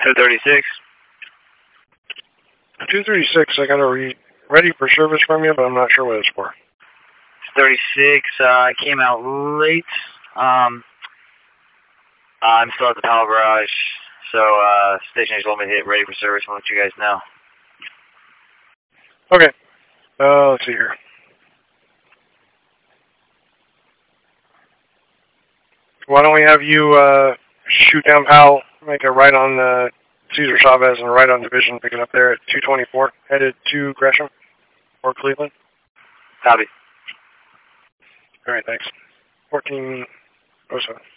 236. 236, I got a ready for service from you, but I'm not sure what it's for. 36, I came out late. I'm still at the Powell Garage, so station told me to hit ready for service and let you guys know. Okay. Let's see here. Why don't we have you shoot down Powell, make a right on Cesar Chavez and a right on Division, picking up there at 224, headed to Gresham or Cleveland? Copy. All right, thanks. 1407.